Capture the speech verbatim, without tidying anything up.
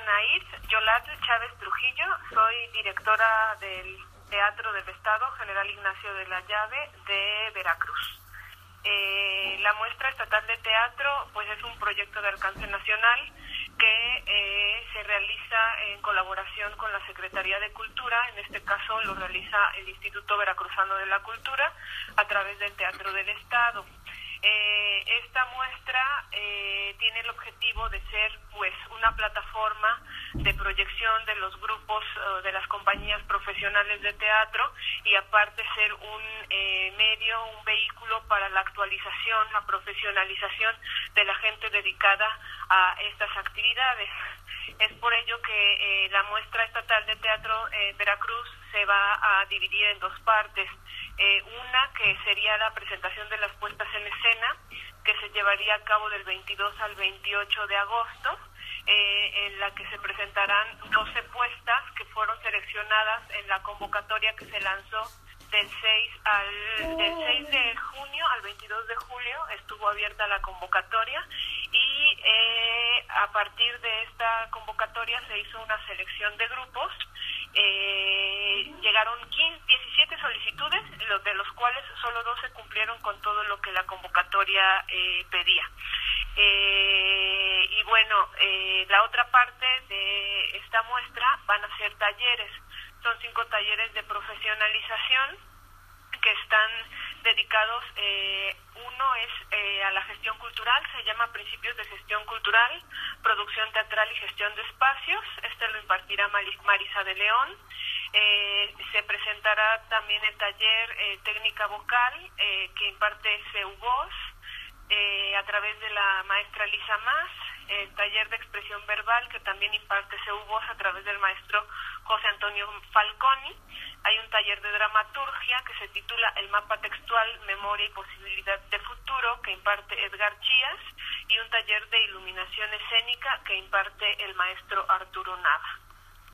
Anaid Yolatl Chávez Trujillo, soy directora del Teatro del Estado General Ignacio de la Llave de Veracruz. Eh, la muestra estatal de teatro pues es un proyecto de alcance nacional que eh, se realiza en colaboración con la Secretaría de Cultura. En este caso lo realiza el Instituto Veracruzano de la Cultura a través del Teatro del Estado. Eh, esta muestra eh, tiene el objetivo de ser pues una plataforma de proyección de los grupos uh, de las compañías profesionales de teatro y aparte ser un eh, medio, un vehículo para la actualización, la profesionalización de la gente dedicada a estas actividades. Es por ello que eh, la muestra estatal de teatro en Veracruz se va a dividir en dos partes. Eh, una que sería la presentación de las puestas en escena, que se llevaría a cabo del veintidós al veintiocho de agosto, eh, en la que se presentarán doce puestas que fueron seleccionadas en la convocatoria que se lanzó del seis al del seis de junio al veintidós de julio. Estuvo abierta la convocatoria y eh, a partir de esta convocatoria se hizo una selección de grupos. Eh, llegaron quince, diecisiete solicitudes, de los cuales solo doce cumplieron con todo lo que la convocatoria eh, pedía. Eh, y bueno, eh, la otra parte de esta muestra van a ser talleres. Son cinco talleres de profesionalización que están dedicados, eh, uno es eh, a la gestión cultural, se llama Principios de Gestión Cultural, Producción Teatral y Gestión de Espacios. Este lo impartirá Marisa de León. Eh, se presentará también el taller eh, Técnica Vocal, eh, que imparte C U Voz, eh, a través de la maestra Lisa Más, el taller de Expresión Verbal, que también imparte C U Voz a través del maestro José Antonio Falconi. Hay un taller de dramaturgia que se titula El Mapa Textual, Memoria y Posibilidad de Futuro, que imparte Edgar Chías, y un taller de iluminación escénica que imparte el maestro Arturo Nava.